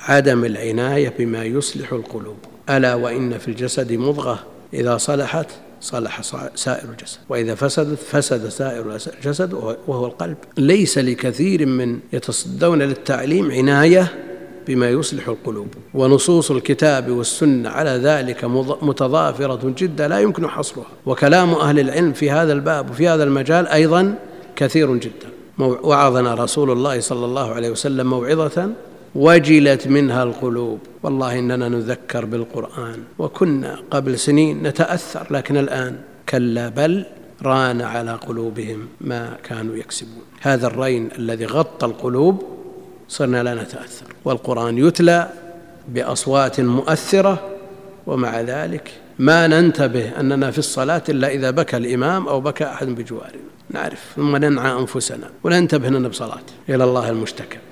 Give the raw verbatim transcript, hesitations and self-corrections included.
عدم العناية بما يصلح القلوب. ألا وإن في الجسد مضغة إذا صلحت صلح سائر الجسد، وإذا فسدت فسد سائر الجسد وهو القلب. ليس لكثير من يتصدون للتعليم عناية بما يصلح القلوب، ونصوص الكتاب والسنة على ذلك متضافرة جدا لا يمكن حصرها، وكلام أهل العلم في هذا الباب وفي هذا المجال أيضا كثير جدا. وعظنا رسول الله صلى الله عليه وسلم موعظة وجلت منها القلوب. والله إننا نذكر بالقرآن وكنا قبل سنين نتأثر، لكن الآن كلا بل ران على قلوبهم ما كانوا يكسبون. هذا الرين الذي غطى القلوب صرنا لا نتأثر، والقرآن يتلى بأصوات مؤثرة، ومع ذلك ما ننتبه أننا في الصلاة إلا إذا بكى الإمام أو بكى أحد بجوارنا، نعرف ثم ننعى أنفسنا وننتبه أننا بصلاة. إلى الله المشتكى.